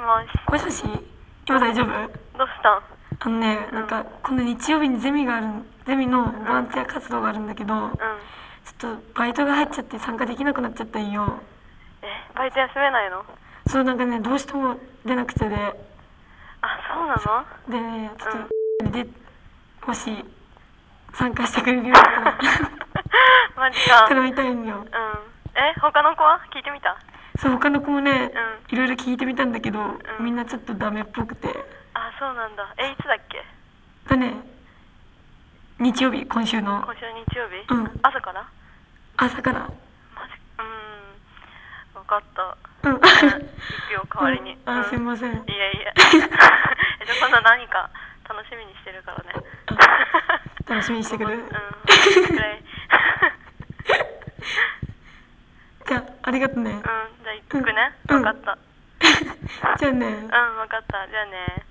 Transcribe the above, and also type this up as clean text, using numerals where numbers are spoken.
もし。 もしもし、今大丈夫？ どうしたん？ なんかこの日曜日にゼミのボランティア活動があるんだけど、ちょっとバイトが入っちゃって参加できなくなっちゃったんよ。 バイト休めないの？ そう、なんかね、どうしても出なくてで。 あ、そうなの？ でね、ちょっと、もし参加してくれるようだったらマジか。 頼みたいんよ。 他の子は聞いてみた？ そう、他の子もね、いろいろ聞いてみたんだけど、みんなちょっとダメっぽくて。 あ、そうなんだ。いつだっけ？ だね、日曜日、今週の。 今週の日曜日？朝から？ 朝から。 マジ？分かった。行くよ、代わりに。 すいません。いやじゃあ今度何か楽しみにしてるからね。 楽しみにしてくる？じゃあ、ありがとね。 じゃあ行くね。分かった。 じゃあね。 分かった。じゃあね。